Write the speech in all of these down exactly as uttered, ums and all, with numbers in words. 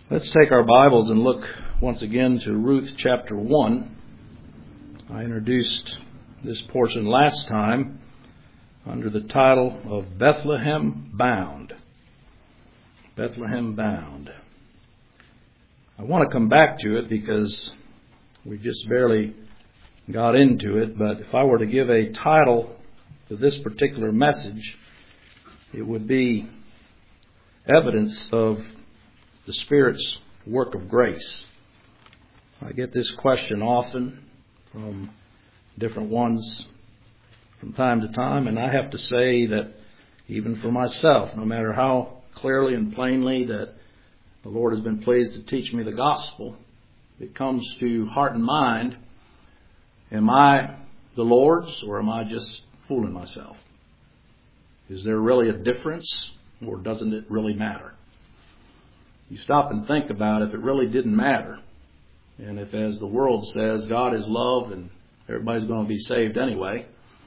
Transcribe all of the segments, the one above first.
Let's take our Bibles and look once again to Ruth chapter one. I introduced this portion last time under the title of Bethlehem Bound. Bethlehem Bound. I want to come back to it because we just barely got into it, but if I were to give a title to this particular message, it would be Evidence of the Spirit's Work of Grace. I get this question often from different ones from time to time, and I have to say that even for myself, no matter how clearly and plainly that the Lord has been pleased to teach me the gospel, it comes to heart and mind, am I the Lord's or am I just fooling myself? Is there really a difference, or doesn't it really matter? You stop and think about if it really didn't matter, and if, as the world says, God is love and everybody's going to be saved anyway,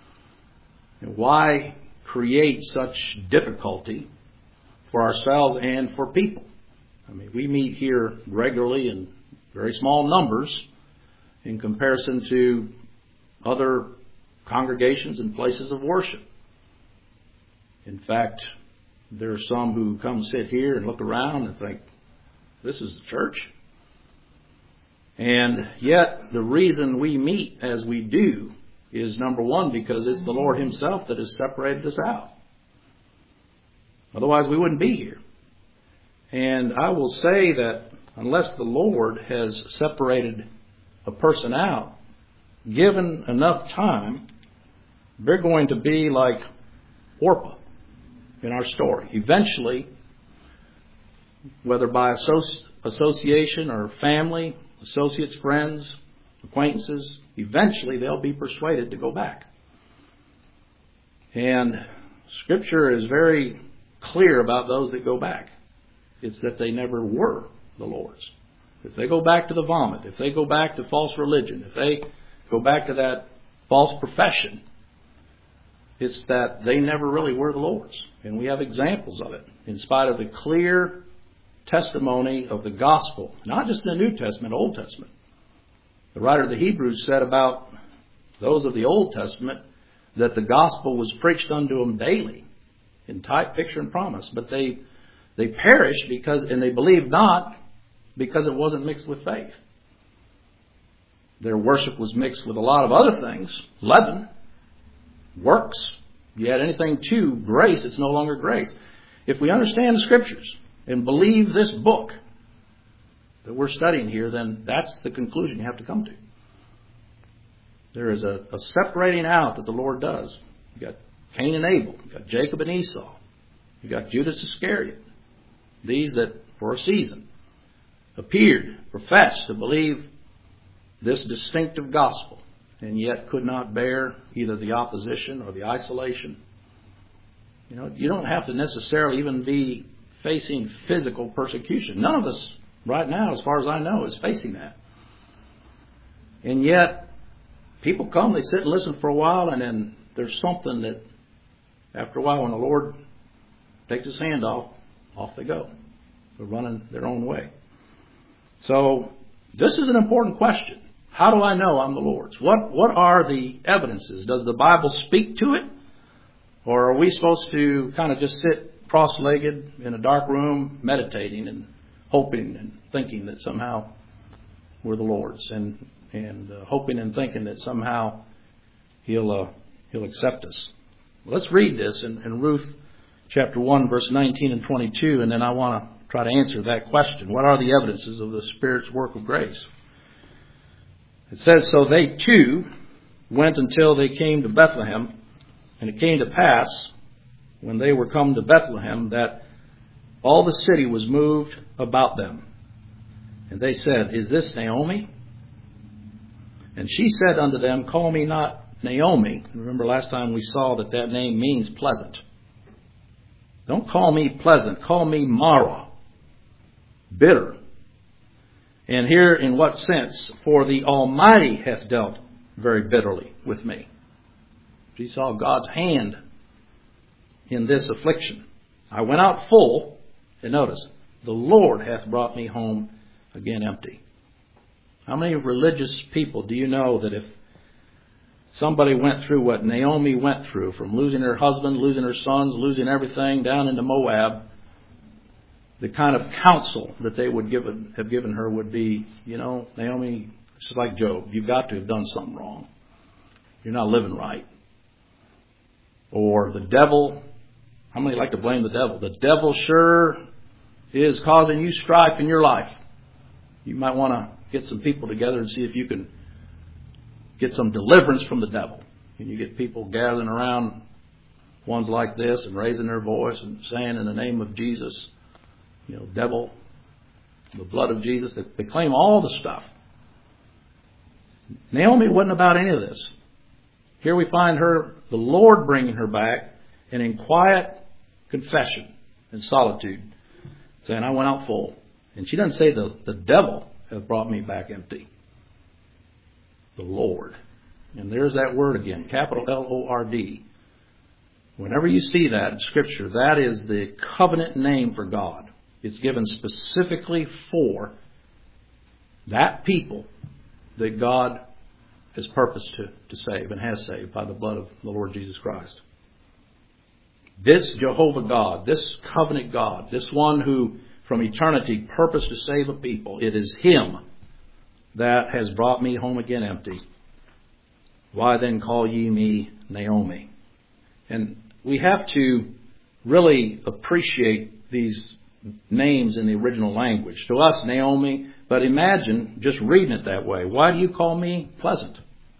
why create such difficulty for ourselves and for people? I mean, we meet here regularly in very small numbers in comparison to other congregations and places of worship. In fact, there are some who come sit here and look around and think, this is the church. And yet the reason we meet as we do is, number one, because it's the Lord Himself that has separated us out. Otherwise we wouldn't be here. And I will say that unless the Lord has separated a person out, given enough time, they're going to be like Orpah in our story. Eventually, whether by associ- association or family, associates, friends, acquaintances, eventually they'll be persuaded to go back. And Scripture is very clear about those that go back. It's that they never were the Lord's. If they go back to the vomit, if they go back to false religion, if they go back to that false profession, it's that they never really were the Lord's. And we have examples of it, in spite of the clear testimony of the gospel, not just in the New Testament, Old Testament. The writer of the Hebrews said about those of the Old Testament that the gospel was preached unto them daily, in type, picture, and promise. But they they perished because, and they believed not, because it wasn't mixed with faith. Their worship was mixed with a lot of other things, leaven, works. You add anything to grace, it's no longer grace. If we understand the Scriptures and believe this book that we're studying here, then that's the conclusion you have to come to. There is a, a separating out that the Lord does. You've got Cain and Abel. You've got Jacob and Esau. You've got Judas Iscariot. These that, for a season, appeared, professed to believe this distinctive gospel, and yet could not bear either the opposition or the isolation. You know, you don't have to necessarily even be facing physical persecution. None of us right now, as far as I know, is facing that. And yet, people come, they sit and listen for a while, and then there's something that, after a while, when the Lord takes His hand off, off they go. They're running their own way. So, this is an important question. How do I know I'm the Lord's? What, what are the evidences? Does the Bible speak to it? Or are we supposed to kind of just sit cross-legged in a dark room, meditating and hoping and thinking that somehow we're the Lord's, and and uh, hoping and thinking that somehow He'll uh, He'll accept us? Let's read this in, in Ruth chapter one, verse nineteen and twenty-two, and then I want to try to answer that question. What are the evidences of the Spirit's work of grace? It says, so they too went until they came to Bethlehem, and it came to pass, when they were come to Bethlehem, that all the city was moved about them. And they said, is this Naomi? And she said unto them, call me not Naomi. Remember last time we saw that that name means pleasant. Don't call me pleasant. Call me Mara, bitter. And here in what sense? For the Almighty hath dealt very bitterly with me. She saw God's hand in this affliction. I went out full, and notice, The Lord hath brought me home again empty. How many religious people do you know that if somebody went through what Naomi went through, from losing her husband, losing her sons, losing everything down into Moab, the kind of counsel that they would give, have given her would be, you know, Naomi, it's just like Job. You've got to have done something wrong. You're not living right. Or the devil. How many like to blame the devil? The devil sure is causing you strife in your life. You might want to get some people together and see if you can get some deliverance from the devil. And you get people gathering around ones like this and raising their voice and saying, in the name of Jesus, you know, devil, the blood of Jesus. They claim all the stuff. Naomi wasn't about any of this. Here we find her, the Lord bringing her back, and in quiet confession and solitude, saying, I went out full. And she doesn't say the, the devil has brought me back empty. The Lord. And there's that word again, capital L O R D. Whenever you see that in Scripture, that is the covenant name for God. It's given specifically for that people that God has purposed to, to save and has saved by the blood of the Lord Jesus Christ. This Jehovah God, this covenant God, this one who from eternity purposed to save a people, it is Him that has brought me home again empty. Why then call ye me Naomi? And we have to really appreciate these names in the original language. To us, Naomi, but imagine just reading it that way. Why do you call me pleasant?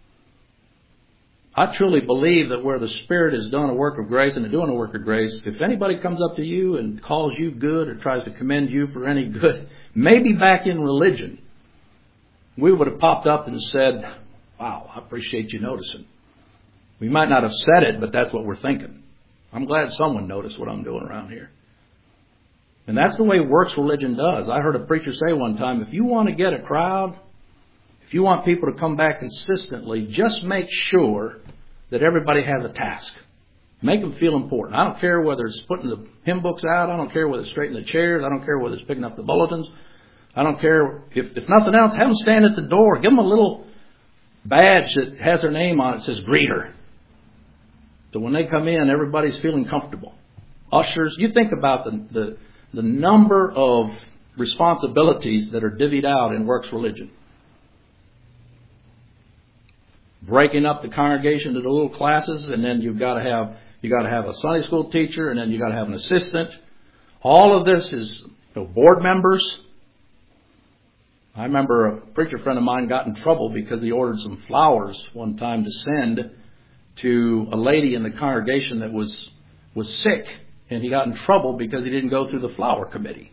I truly believe that where the Spirit has done a work of grace and is doing a work of grace, if anybody comes up to you and calls you good or tries to commend you for any good, maybe back in religion, we would have popped up and said, wow, I appreciate you noticing. We might not have said it, but that's what we're thinking. I'm glad someone noticed what I'm doing around here. And that's the way works religion does. I heard a preacher say one time, if you want to get a crowd, if you want people to come back consistently, just make sure that everybody has a task. Make them feel important. I don't care whether it's putting the hymn books out. I don't care whether it's straightening the chairs. I don't care whether it's picking up the bulletins. I don't care. If, if nothing else, have them stand at the door. Give them a little badge that has their name on it that says greeter. So when they come in, everybody's feeling comfortable. Ushers, you think about the, the, the number of responsibilities that are divvied out in works religion. Breaking up the congregation into little classes, and then you've got to have you got to have a Sunday school teacher, and then you've got to have an assistant. All of this is, you know, board members. I remember a preacher friend of mine got in trouble because he ordered some flowers one time to send to a lady in the congregation that was was sick, and he got in trouble because he didn't go through the flower committee.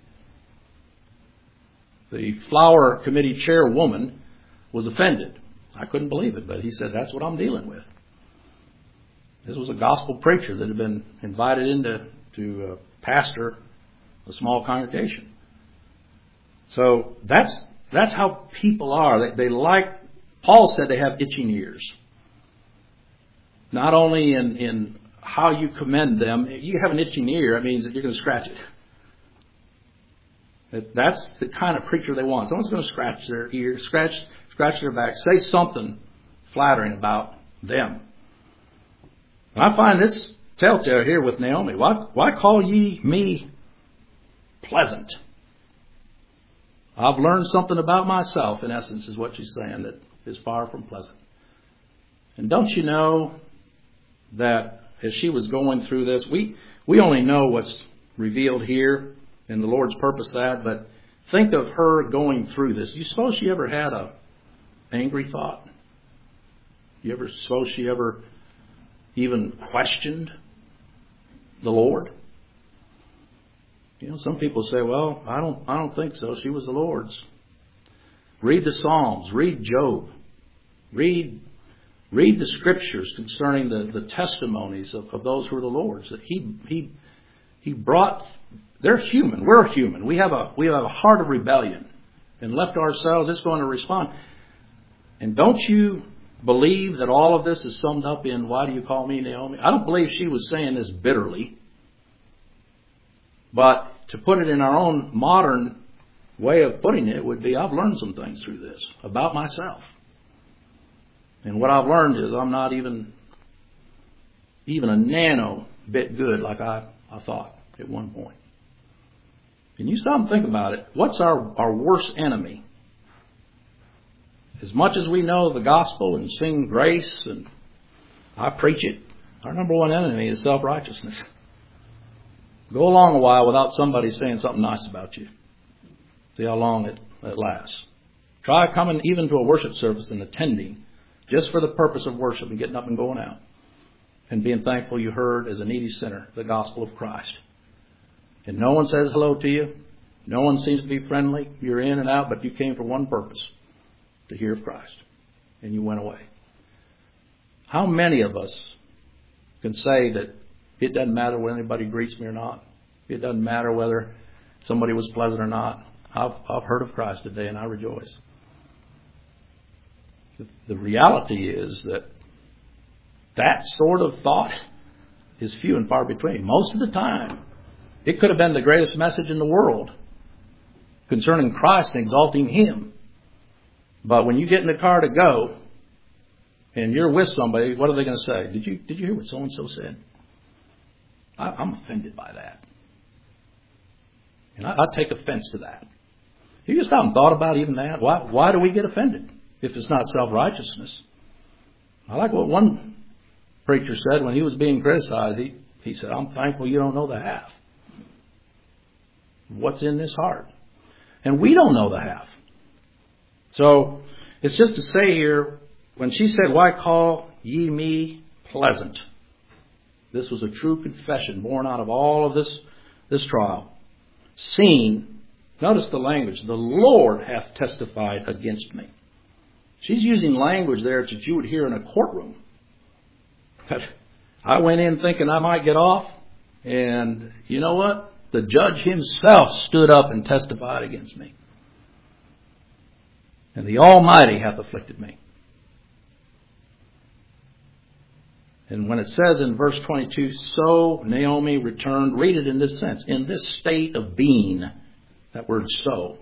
The flower committee chairwoman was offended. I couldn't believe it, but he said, that's what I'm dealing with. This was a gospel preacher that had been invited in to, to uh, pastor a small congregation. So that's that's how people are. They, they like, Paul said they have itching ears. Not only in, in how you commend them. You have an itching ear, it means that you're going to scratch it. That's the kind of preacher they want. Someone's going to scratch their ear, scratch Scratch their back, say something flattering about them. I find this telltale here with Naomi. Why, why call ye me pleasant? I've learned something about myself, in essence, is what she's saying, that is far from pleasant. And don't you know that as she was going through this, we, we only know what's revealed here, and the Lord's purpose that, but think of her going through this. Do you suppose she ever had a angry thought? You ever suppose she ever even questioned the Lord? You know, some people say, well, I don't I don't think so. She was the Lord's. Read the Psalms, read Job, read read the scriptures concerning the, the testimonies of, of those who are the Lord's. That he he he brought, they're human, we're human. We have a we have a heart of rebellion. And left to ourselves, it's going to respond. And don't you believe that all of this is summed up in, why do you call me Naomi? I don't believe she was saying this bitterly. But to put it in our own modern way of putting it would be, I've learned some things through this about myself. And what I've learned is I'm not even even a nano bit good like I, I thought at one point. And you stop and think about it. What's our, our worst enemy? As much as we know the gospel and sing grace and I preach it, our number one enemy is self-righteousness. Go along a while without somebody saying something nice about you. See how long it, it lasts. Try coming even to a worship service and attending just for the purpose of worship and getting up and going out. And being thankful you heard as a needy sinner the gospel of Christ. And no one says hello to you. No one seems to be friendly. You're in and out, but you came for one purpose. To hear of Christ. And you went away. How many of us can say that it doesn't matter whether anybody greets me or not? It doesn't matter whether somebody was pleasant or not. I've, I've heard of Christ today and I rejoice. The reality is that that sort of thought is few and far between. Most of the time, it could have been the greatest message in the world concerning Christ and exalting Him. But when you get in the car to go and you're with somebody, what are they going to say? Did you did you hear what so-and-so said? I, I'm offended by that. And I, I take offense to that. You just haven't thought about even that. Why, why do we get offended if it's not self-righteousness? I like what one preacher said when he was being criticized. He, he said, I'm thankful you don't know the half. What's in this heart? And we don't know the half. So it's just to say here, when she said, why call ye me pleasant? This was a true confession born out of all of this, this trial. Seen, notice the language, the Lord hath testified against me. She's using language there that you would hear in a courtroom. I went in thinking I might get off, and you know what? The judge himself stood up and testified against me. And the Almighty hath afflicted me. And when it says in verse twenty-two, so Naomi returned, read it in this sense, in this state of being, that word so.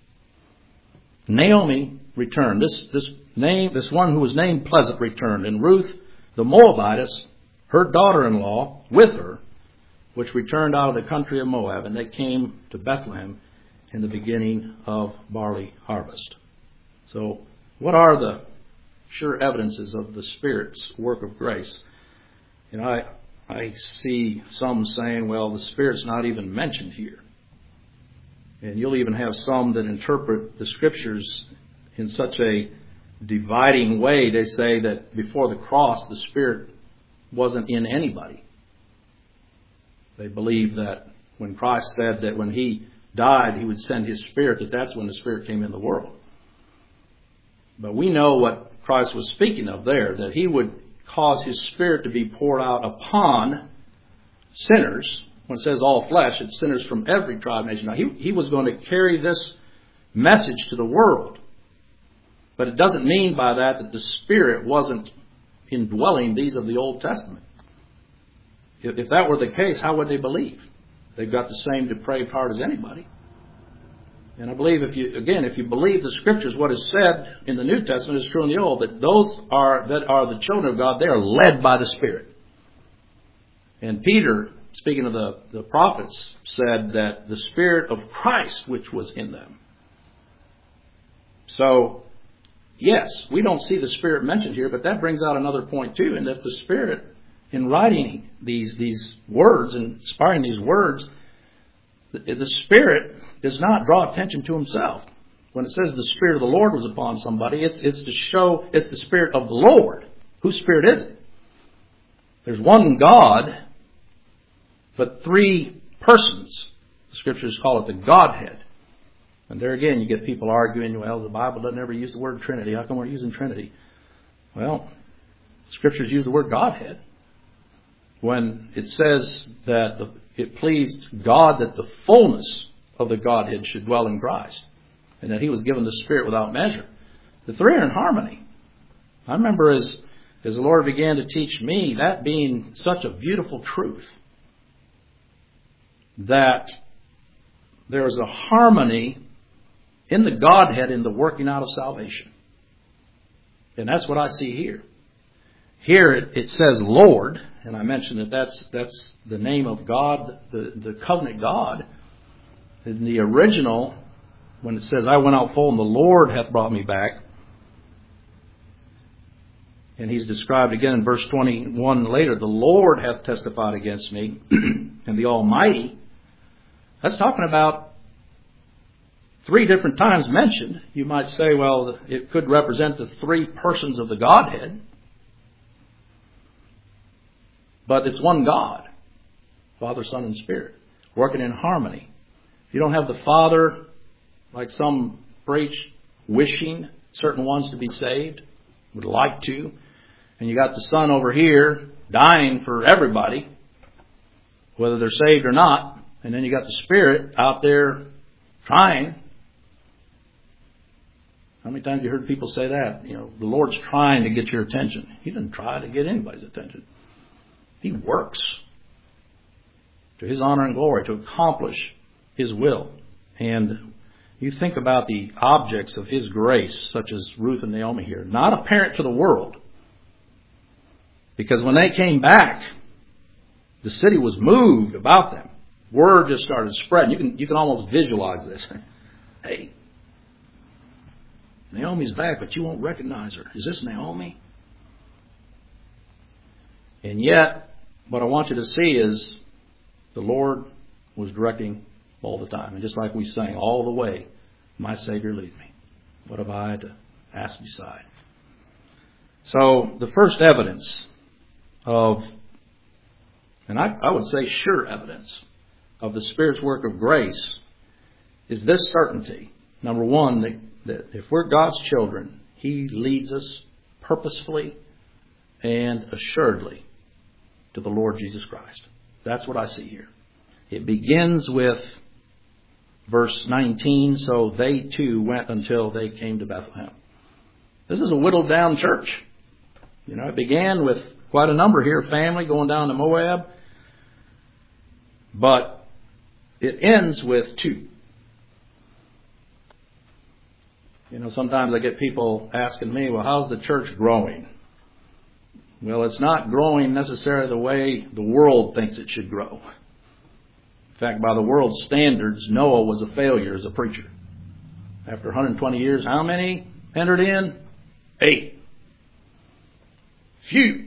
Naomi returned. This, this name, this one who was named Pleasant returned. And Ruth, the Moabitess, her daughter-in-law, with her, which returned out of the country of Moab. And they came to Bethlehem in the beginning of barley harvest. So what are the sure evidences of the Spirit's work of grace? And I, I see some saying, well, the Spirit's not even mentioned here. And you'll even have some that interpret the Scriptures in such a dividing way. They say that before the cross, the Spirit wasn't in anybody. They believe that when Christ said that when He died, He would send His Spirit, that that's when the Spirit came in the world. But we know what Christ was speaking of there, that He would cause His Spirit to be poured out upon sinners. When it says all flesh, it's sinners from every tribe, nation. Now, he, he was going to carry this message to the world. But it doesn't mean by that that the Spirit wasn't indwelling these of the Old Testament. If, if that were the case, how would they believe? They've got the same depraved heart as anybody. And I believe if you, again, if you believe the Scriptures, what is said in the New Testament is true in the Old, that those are, that are the children of God, they are led by the Spirit. And Peter, speaking of the, the prophets, said that the Spirit of Christ which was in them. So, yes, we don't see the Spirit mentioned here, but that brings out another point too, in that the Spirit, in writing these, these words and inspiring these words, the, the Spirit does not draw attention to Himself. When it says the Spirit of the Lord was upon somebody, it's, it's to show it's the Spirit of the Lord. Whose Spirit is it? There's one God, but three persons. The Scriptures call it the Godhead. And there again, you get people arguing, well, the Bible doesn't ever use the word Trinity. How come we're using Trinity? Well, the Scriptures use the word Godhead. When it says that the, it pleased God that the fullness of the Godhead should dwell in Christ, and that He was given the Spirit without measure. The three are in harmony. I remember as, as the Lord began to teach me, that being such a beautiful truth, that there is a harmony in the Godhead in the working out of salvation. And that's what I see here. Here it, it says Lord, and I mentioned that that's, that's the name of God, the, the covenant God. In the original, when it says, I went out full and the Lord hath brought me back, and he's described again in verse twenty-one later, the Lord hath testified against me, and the Almighty. That's talking about three different times mentioned. You might say, well, it could represent the three persons of the Godhead. But it's one God, Father, Son, and Spirit, working in harmony. If you don't have the Father, like some preach, wishing certain ones to be saved, would like to, and you got the Son over here dying for everybody, whether they're saved or not, and then you got the Spirit out there trying. How many times have you heard people say that? You know, the Lord's trying to get your attention. He doesn't try to get anybody's attention. He works to His honor and glory to accomplish His will. And you think about the objects of His grace, such as Ruth and Naomi here, not apparent to the world. Because when they came back, the city was moved about them. Word just started spreading. You can, you can almost visualize this. Hey, Naomi's back, but you won't recognize her. Is this Naomi? And yet, what I want you to see is the Lord was directing all the time. And just like we sang, all the way, my Savior leads me. What have I to ask beside? So, the first evidence of, and I, I would say sure evidence, of the Spirit's work of grace is this certainty. Number one, that, that if we're God's children, He leads us purposefully and assuredly to the Lord Jesus Christ. That's what I see here. It begins with verse nineteen, so they too went until they came to Bethlehem. This is a whittled down church. You know, it began with quite a number here, family going down to Moab. But it ends with two. You know, sometimes I get people asking me, well, how's the church growing? Well, it's not growing necessarily the way the world thinks it should grow. In fact, by the world's standards, Noah was a failure as a preacher. After one hundred twenty years, how many entered in? Eight. Few.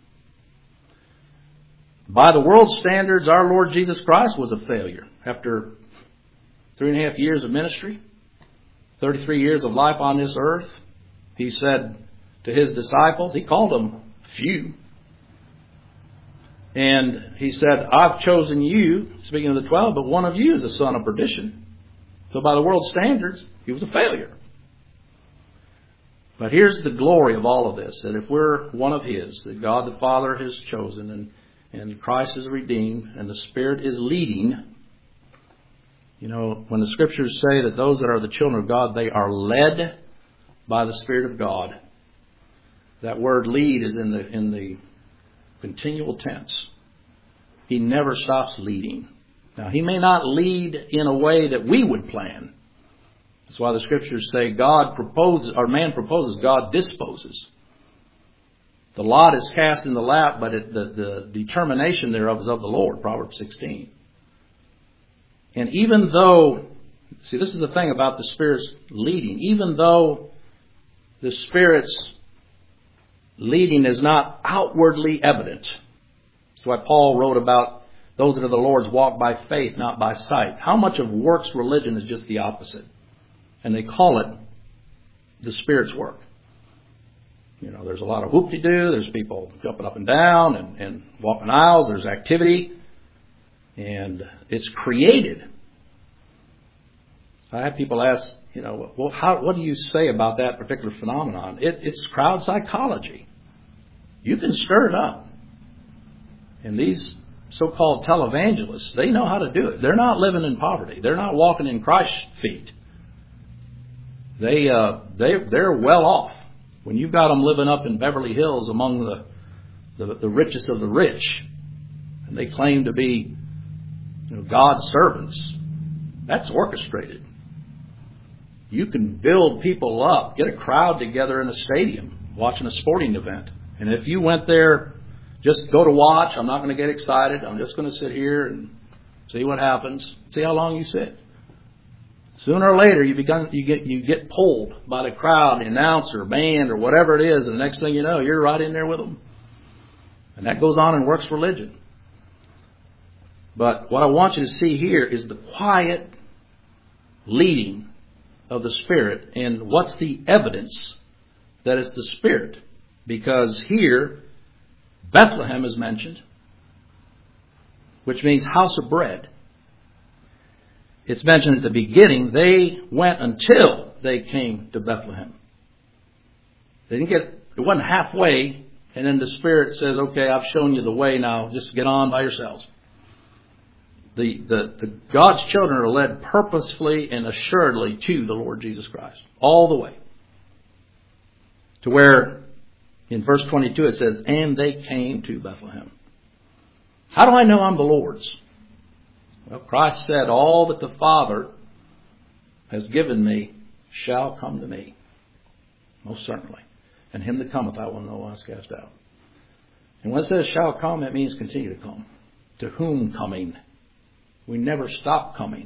By the world's standards, our Lord Jesus Christ was a failure. After three and a half years of ministry, thirty-three years of life on this earth, He said to His disciples, He called them few. And He said, I've chosen you, speaking of the twelve, but one of you is a son of perdition. So by the world's standards, He was a failure. But here's the glory of all of this, that if we're one of His, that God the Father has chosen, and, and Christ is redeemed, and the Spirit is leading. You know, when the Scriptures say that those that are the children of God, they are led by the Spirit of God. That word lead is in the in the continual tense. He never stops leading. Now, He may not lead in a way that we would plan. That's why the Scriptures say God proposes, or man proposes, God disposes. The lot is cast in the lap, but it, the, the determination thereof is of the Lord, Proverbs sixteen. And even though, see, this is the thing about the Spirit's leading. Even though the Spirit's leading is not outwardly evident. That's why Paul wrote about those that are the Lord's walk by faith, not by sight. How much of works religion is just the opposite? And they call it the Spirit's work. You know, there's a lot of whoop-de-doo. There's people jumping up and down and, and walking aisles. There's activity. And it's created. I have people ask, you know, well, how, what do you say about that particular phenomenon? It, it's crowd psychology. You can stir it up. And these so-called televangelists, they know how to do it. They're not living in poverty. They're not walking in Christ's feet. They, uh, they, they're well off. When you've got them living up in Beverly Hills among the, the, the richest of the rich, and they claim to be, you know, God's servants, That's orchestrated. You can build people up, get a crowd together in a stadium watching a sporting event. And if you went there, just go to watch. I'm not going to get excited. I'm just going to sit here and see what happens. See how long you sit. Sooner or later, you become you get you get pulled by the crowd, the announcer, band, or whatever it is, and the next thing you know, you're right in there with them. And that goes on in works religion. But what I want you to see here is the quiet leading of the Spirit, and what's the evidence that it's the Spirit? Because here, Bethlehem is mentioned, which means house of bread. It's mentioned at the beginning, they went until they came to Bethlehem. They didn't get, it wasn't halfway, and then the Spirit says, okay, I've shown you the way now, just get on by yourselves. The, the, the God's children are led purposefully and assuredly to the Lord Jesus Christ. All the way. To where, in verse twenty-two, it says, and they came to Bethlehem. How do I know I'm the Lord's? Well, Christ said, all that the Father has given me shall come to me. Most certainly. And him that cometh I will no wise cast out. And when it says shall come, it means continue to come. To whom coming? We never stop coming.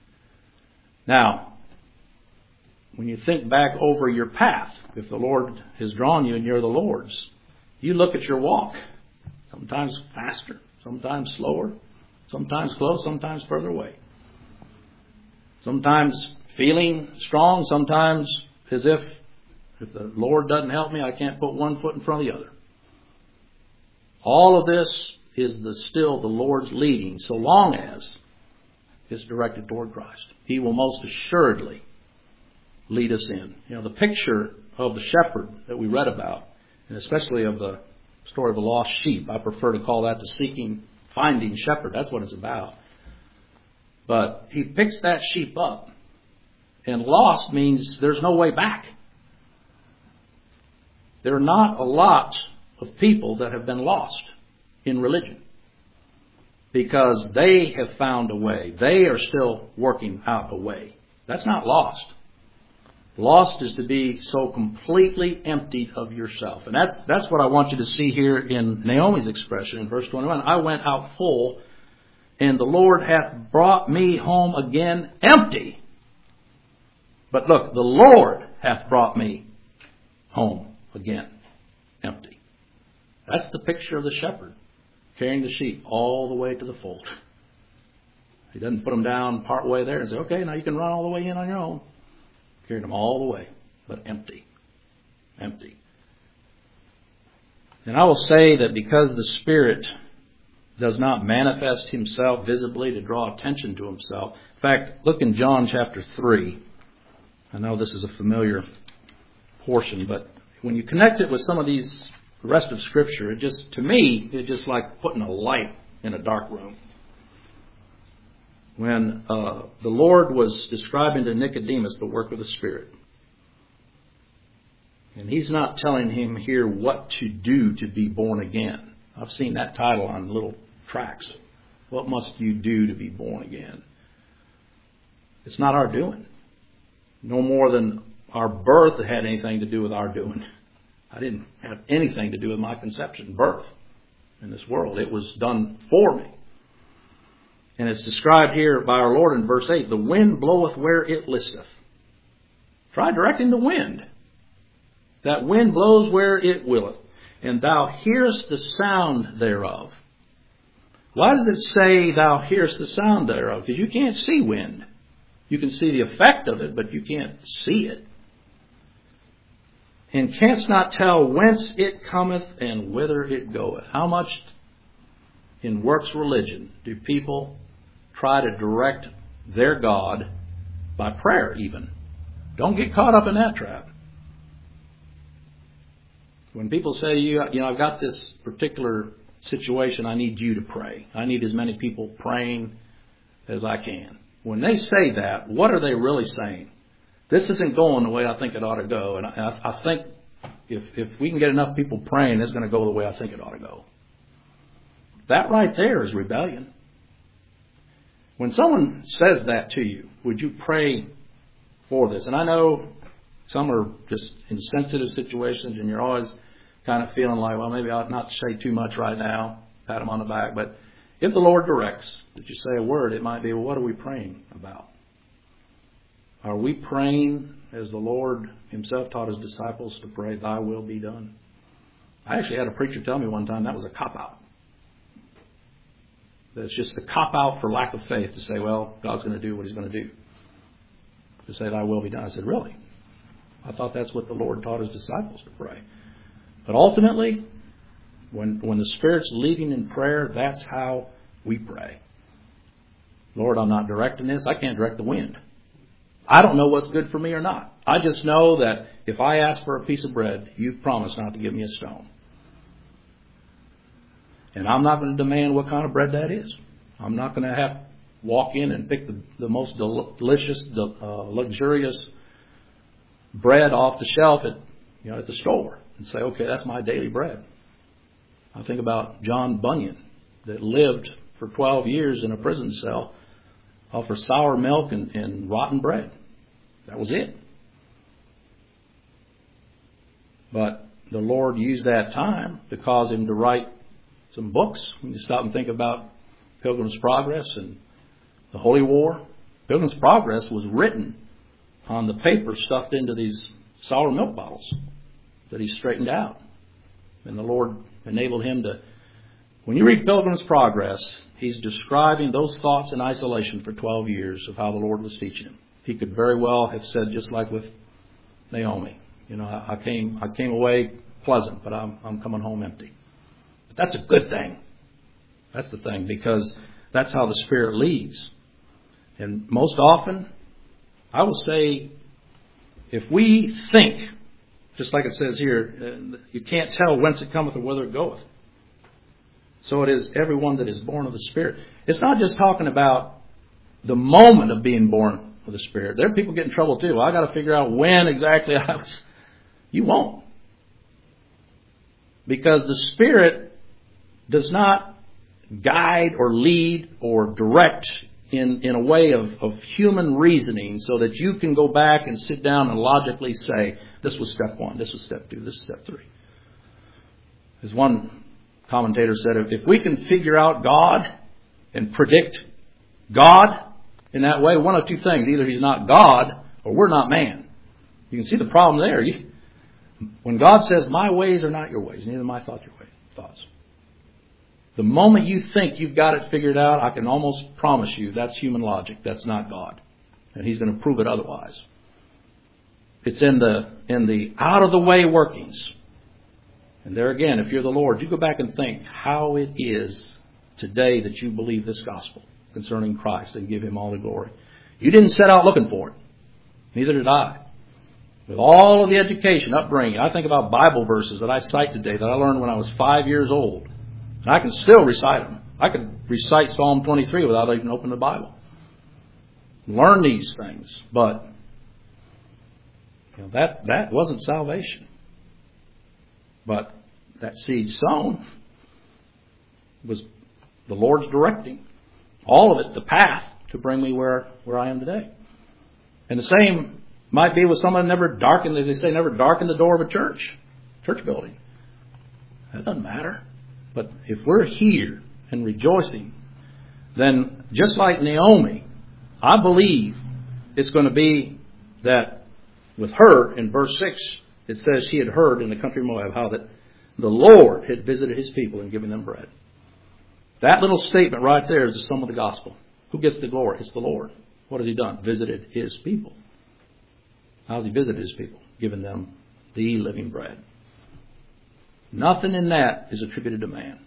Now, when you think back over your path, if the Lord has drawn you and you're the Lord's, you look at your walk. Sometimes faster, sometimes slower, sometimes close, sometimes further away. Sometimes feeling strong, sometimes as if if the Lord doesn't help me, I can't put one foot in front of the other. All of this is the still the Lord's leading, so long as it's directed toward Christ. He will most assuredly lead us in. You know, the picture of the shepherd that we read about, and especially of the story of the lost sheep, I prefer to call that the seeking, finding shepherd. That's what it's about. But he picks that sheep up. And lost means there's no way back. There are not a lot of people that have been lost in religion, because they have found a way. They are still working out a way. That's not lost. Lost is to be so completely emptied of yourself. And that's that's what I want you to see here in Naomi's expression in verse twenty-one. I went out full, and the Lord hath brought me home again empty. But look, the Lord hath brought me home again empty. That's the picture of the shepherd carrying the sheep all the way to the fold. He doesn't put them down part way there and say, okay, now you can run all the way in on your own. Carried them all the way, but empty. Empty. And I will say that because the Spirit does not manifest himself visibly to draw attention to himself. In fact, look in John chapter three. I know this is a familiar portion, but when you connect it with some of these the rest of Scripture, it just, to me, it's just like putting a light in a dark room. When uh, the Lord was describing to Nicodemus the work of the Spirit, and he's not telling him here what to do to be born again. I've seen that title on little tracts. What must you do to be born again? It's not our doing. No more than our birth had anything to do with our doing. I didn't have anything to do with my conception, birth in this world. It was done for me. And it's described here by our Lord in verse eight. The wind bloweth where it listeth. Try directing the wind. That wind blows where it willeth. And thou hearest the sound thereof. Why does it say thou hearest the sound thereof? Because you can't see wind. You can see the effect of it, but you can't see it. And canst not tell whence it cometh and whither it goeth. How much in works religion do people try to direct their God by prayer even? Don't get caught up in that trap. When people say, you, you know, I've got this particular situation, I need you to pray. I need as many people praying as I can. When they say that, what are they really saying? This isn't going the way I think it ought to go. And I, I think if, if we can get enough people praying, it's going to go the way I think it ought to go. That right there is rebellion. When someone says that to you, would you pray for this? And I know some are just in sensitive situations and you're always kind of feeling like, well, maybe I ought not say too much right now, pat them on the back. But if the Lord directs that you say a word, it might be, well, what are we praying about? Are we praying as the Lord himself taught his disciples to pray, thy will be done? I actually had a preacher tell me one time that was a cop-out. That's just a cop-out for lack of faith to say, well, God's going to do what he's going to do. To say, thy will be done. I said, really? I thought that's what the Lord taught his disciples to pray. But ultimately, when, when the Spirit's leading in prayer, that's how we pray. Lord, I'm not directing this. I can't direct the wind. I don't know what's good for me or not. I just know that if I ask for a piece of bread, you've promised not to give me a stone. And I'm not going to demand what kind of bread that is. I'm not going to have walk in and pick the, the most del- delicious, uh, luxurious bread off the shelf at, you know, at the store and say, okay, that's my daily bread. I think about John Bunyan that lived for twelve years in a prison cell off of sour milk and, and rotten bread. That was it. But the Lord used that time to cause him to write some books. When you stop and think about Pilgrim's Progress and the Holy War, Pilgrim's Progress was written on the paper stuffed into these sour milk bottles that he straightened out. And the Lord enabled him to... When you read Pilgrim's Progress, he's describing those thoughts in isolation for twelve years of how the Lord was teaching him. He could very well have said, just like with Naomi, you know, I came I came away pleasant, but I'm I'm coming home empty. But that's a good thing. That's the thing, because that's how the Spirit leads. And most often, I will say, if we think, just like it says here, you can't tell whence it cometh or whither it goeth. So it is everyone that is born of the Spirit. It's not just talking about the moment of being born of the Spirit. There are people get in trouble too. Well, I got to figure out when exactly I was. You won't. Because the Spirit does not guide or lead or direct in, in a way of, of human reasoning so that you can go back and sit down and logically say, this was step one, this was step two, this is step three. As one commentator said, if we can figure out God and predict God in that way, one of two things. Either he's not God or we're not man. You can see the problem there. You, when God says, my ways are not your ways, neither my thoughts your way, thoughts. The moment you think you've got it figured out, I can almost promise you that's human logic. That's not God. And he's going to prove it otherwise. It's in the in the out-of-the-way workings. And there again, if you're the Lord, you go back and think how it is today that you believe this gospel concerning Christ and give him all the glory. You didn't set out looking for it. Neither did I. With all of the education, upbringing, I think about Bible verses that I cite today that I learned when I was five years old. And I can still recite them. I could recite Psalm twenty-three without even opening the Bible. Learn these things. But you know, that, that wasn't salvation. But that seed sown was the Lord's directing. All of it, the path to bring me where, where I am today. And the same might be with someone never darkened, as they say, never darkened the door of a church, church building. That doesn't matter. But if we're here and rejoicing, then just like Naomi, I believe it's going to be that with her, in verse six, it says she had heard in the country of Moab how that the Lord had visited his people and given them bread. That little statement right there is the sum of the gospel. Who gets the glory? It's the Lord. What has he done? Visited his people. How has he visited his people? Given them the living bread. Nothing in that is attributed to man.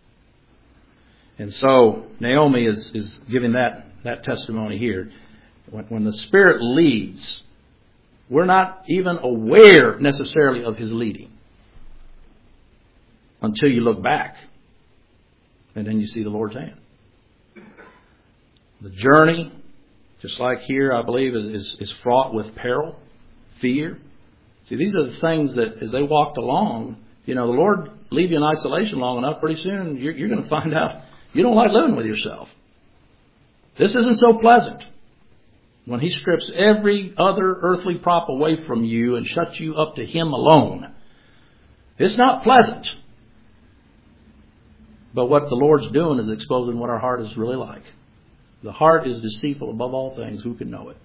And so Naomi is, is giving that, that testimony here. When, when the Spirit leads, we're not even aware necessarily of his leading until you look back. And then you see the Lord's hand. The journey, just like here, I believe, is, is, is fraught with peril, fear. See, these are the things that as they walked along, you know, the Lord leave you in isolation long enough, pretty soon you're, you're going to find out you don't like living with yourself. This isn't so pleasant. When He strips every other earthly prop away from you and shuts you up to Him alone. It's not pleasant. But what the Lord's doing is exposing what our heart is really like. The heart is deceitful above all things. Who can know it?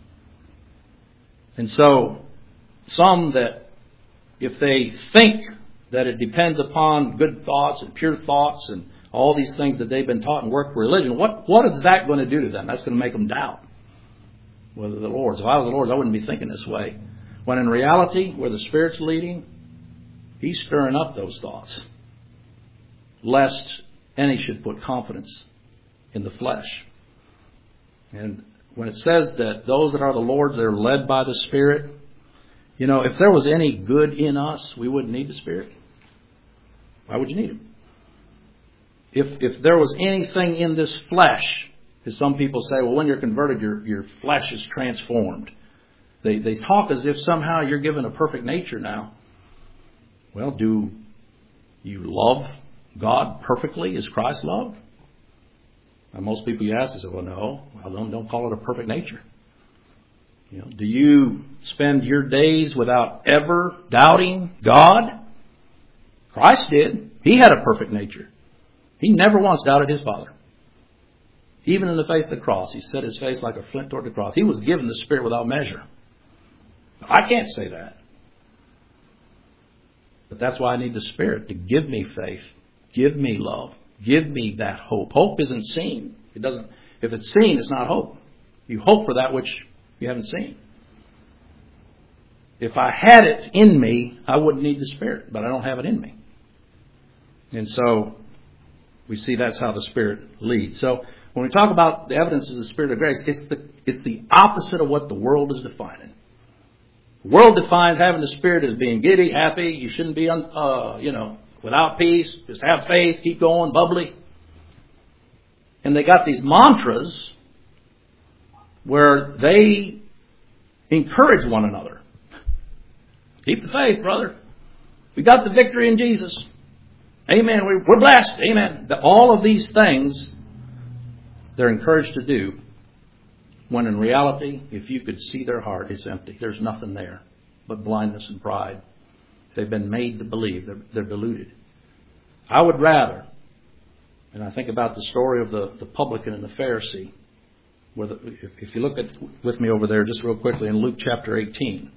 And so, some that, if they think that it depends upon good thoughts and pure thoughts and all these things that they've been taught in work religion, what, what is that going to do to them? That's going to make them doubt whether the Lord's. If I was the Lord's, I wouldn't be thinking this way. When in reality, where the Spirit's leading, He's stirring up those thoughts, lest any should put confidence in the flesh. And when it says that those that are the Lord's, they're led by the Spirit, you know, if there was any good in us, we wouldn't need the Spirit. Why would you need Him? If if there was anything in this flesh, as some people say, well, when you're converted, your your flesh is transformed. They they talk as if somehow you're given a perfect nature now. Well, do you love God perfectly as Christ loved? And most people you ask, they say, well, no. Well, don't, don't call it a perfect nature. You know, do you spend your days without ever doubting God? Christ did. He had a perfect nature. He never once doubted His Father. Even in the face of the cross, He set His face like a flint toward the cross. He was given the Spirit without measure. I can't say that. But that's why I need the Spirit to give me faith, give me love, give me that hope. Hope isn't seen. It doesn't. If it's seen, it's not hope. You hope for that which you haven't seen. If I had it in me, I wouldn't need the Spirit, but I don't have it in me. And so we see that's how the Spirit leads. So when we talk about the evidence of the Spirit of grace, it's the it's the opposite of what the world is defining. The world defines having the Spirit as being giddy, happy. You shouldn't be, uh, you know, without peace. Just have faith, keep going, bubbly. And they got these mantras where they encourage one another. Keep the faith, brother. We got the victory in Jesus. Amen. We're blessed. Amen. All of these things they're encouraged to do, when in reality, if you could see their heart, it's empty. There's nothing there but blindness and pride. They've been made to believe. They're, they're deluded. I would rather, and I think about the story of the, the publican and the Pharisee, where the, if, if you look at with me over there just real quickly in Luke chapter eighteen.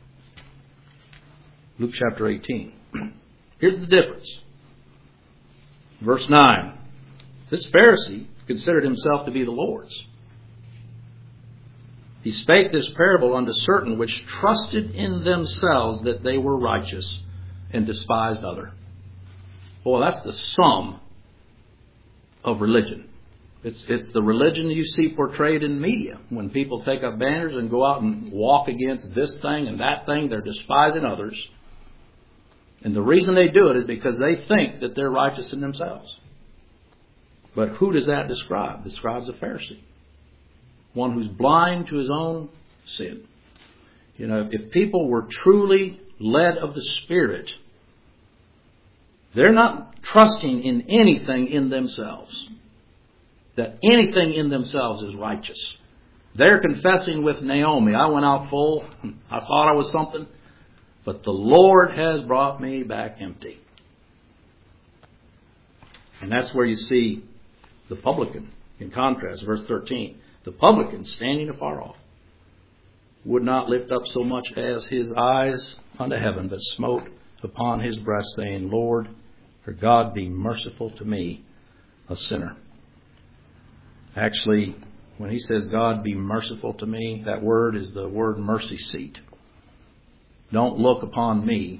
Luke chapter eighteen. Here's the difference. Verse nine. This Pharisee considered himself to be the Lord's. He spake this parable unto certain which trusted in themselves that they were righteous and despised other. Well, that's the sum of religion. It's it's the religion you see portrayed in media. When people take up banners and go out and walk against this thing and that thing, they're despising others. And the reason they do it is because they think that they're righteous in themselves. But who does that describe? It describes a Pharisee. One who's blind to his own sin. You know, if people were truly led of the Spirit, they're not trusting in anything in themselves. That anything in themselves is righteous. They're confessing with Naomi, I went out full, I thought I was something, but the Lord has brought me back empty. And that's where you see the publican, in contrast, verse thirteen. The publican, standing afar off, would not lift up so much as his eyes unto heaven, but smote upon his breast, saying, Lord, for God be merciful to me, a sinner. Actually, when he says, God be merciful to me, that word is the word mercy seat. Don't look upon me,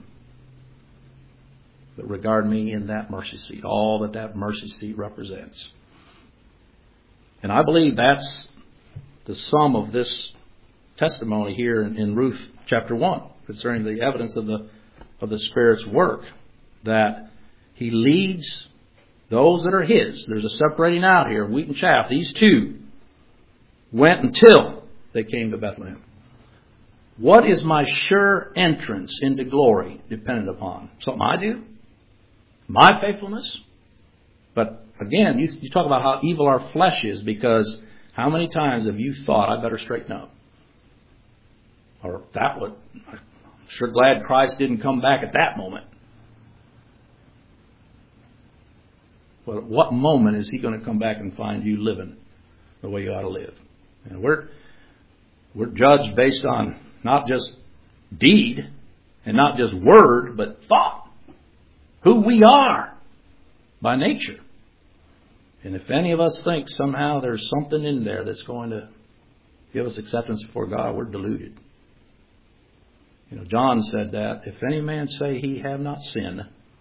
but regard me in that mercy seat, all that that mercy seat represents. And I believe that's the sum of this testimony here in, in Ruth chapter one concerning the evidence of the of the Spirit's work, that He leads those that are His. There's a separating out here, wheat and chaff. These two went until they came to Bethlehem. What is my sure entrance into glory dependent upon? Something I do? My faithfulness? But again, you, you talk about how evil our flesh is, because How many times have you thought, I better straighten up? Or that would, I'm sure glad Christ didn't come back at that moment. Well, at what moment is He going to come back and find you living the way you ought to live? And we're we're judged based on not just deed and not just word, but thought. Who we are by nature. And if any of us think somehow there's something in there that's going to give us acceptance before God, we're deluded. You know, John said that, if any man say he have not sinned,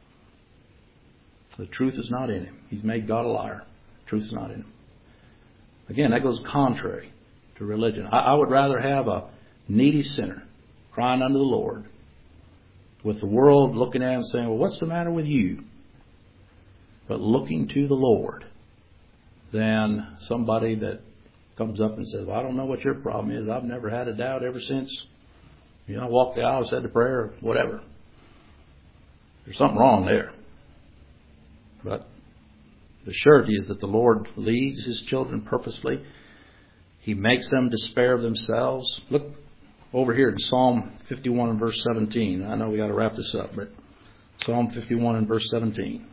the truth is not in him. He's made God a liar. The truth is not in him. Again, that goes contrary to religion. I, I would rather have a needy sinner crying unto the Lord with the world looking at him and saying, well, what's the matter with you? But looking to the Lord than somebody that comes up and says, well, I don't know what your problem is. I've never had a doubt ever since, you know, I walked the aisle, said the prayer, or whatever. There's something wrong there. But the surety is that the Lord leads His children purposely. He makes them despair of themselves. Look over here in Psalm fifty-one and verse seventeen. I know we got to wrap this up, but Psalm fifty-one and verse seventeen.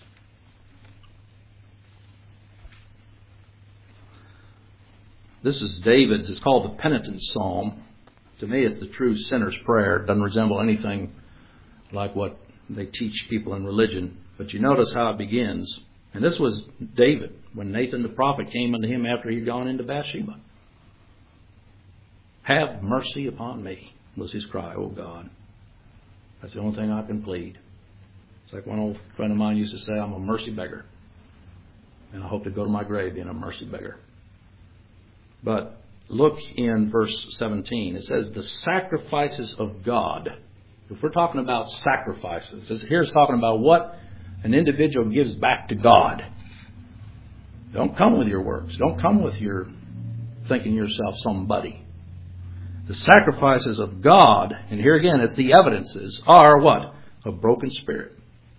This is David's. It's called the Penitent Psalm. To me, it's the true sinner's prayer. It doesn't resemble anything like what they teach people in religion. But you notice how it begins. And this was David, when Nathan the prophet came unto him after he'd gone into Bathsheba. Have mercy upon me, was his cry, oh God. That's the only thing I can plead. It's like one old friend of mine used to say, I'm a mercy beggar. And I hope to go to my grave being a mercy beggar. But look in verse seventeen. It says, the sacrifices of God. If we're talking about sacrifices, here's talking about what an individual gives back to God. Don't come with your works. Don't come with your thinking yourself somebody. The sacrifices of God, and here again it's the evidences, are what? A broken spirit.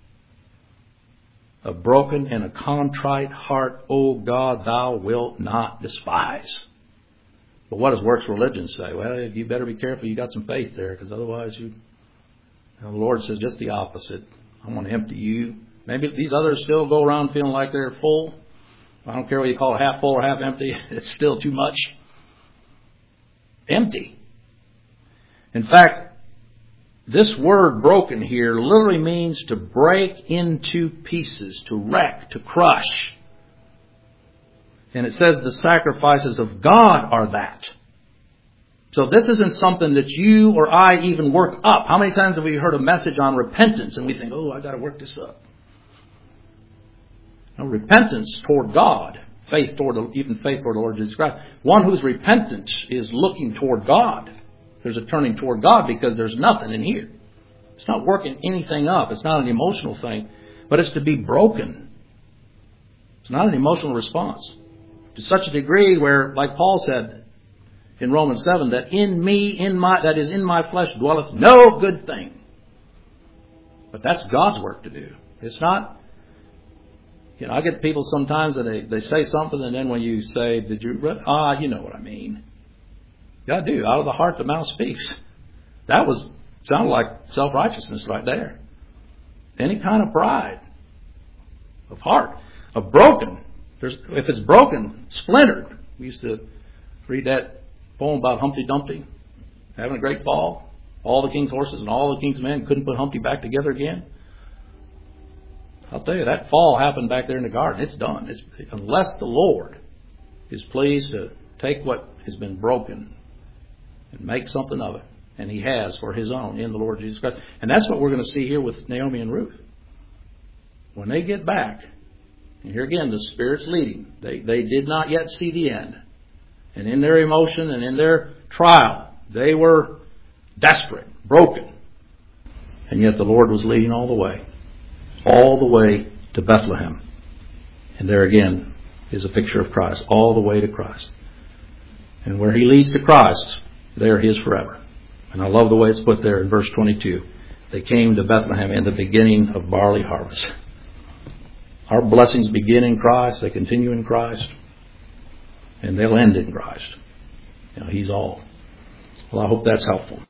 A broken and a contrite heart, O God, thou wilt not despise. But what does works religion say? Well, you better be careful you got some faith there, because otherwise you, you know, the Lord says just the opposite. I want to empty you. Maybe these others still go around feeling like they're full. I don't care whether you call it half full or half empty. It's still too much. Empty. In fact, this word broken here literally means to break into pieces, to wreck, to crush. And it says the sacrifices of God are that. So this isn't something that you or I even work up. How many times have we heard a message on repentance and we think, oh, I got to work this up? No, repentance toward God, faith toward the, even faith toward the Lord Jesus Christ. One who's repentant is looking toward God. There's a turning toward God because there's nothing in here. It's not working anything up. It's not an emotional thing, but it's to be broken. It's not an emotional response. To such a degree where, like Paul said in Romans seven, that in me, in my, that is in my flesh dwelleth no good thing. But that's God's work to do. It's not, you know, I get people sometimes that they, they say something and then when you say, did you, ah, you know what I mean. Yeah, I do. Out of the heart the mouth speaks. That was, sounded like self-righteousness right there. Any kind of pride of heart, of broken. There's, if it's broken, splintered. We used to read that poem about Humpty Dumpty having a great fall. All the king's horses and all the king's men couldn't put Humpty back together again. I'll tell you, that fall happened back there in the garden. It's done. It's, unless the Lord is pleased to take what has been broken and make something of it. And He has for His own in the Lord Jesus Christ. And that's what we're going to see here with Naomi and Ruth. When they get back, and here again the Spirit's leading. They, they did not yet see the end. And in their emotion and in their trial, they were desperate, broken. And yet the Lord was leading all the way. All the way to Bethlehem. And there again is a picture of Christ. All the way to Christ. And where He leads to Christ, there He is forever. And I love the way it's put there in verse twenty-two. They came to Bethlehem in the beginning of barley harvest. Our blessings begin in Christ. They continue in Christ. and they'll end in Christ. You know, He's all. Well, I hope that's helpful.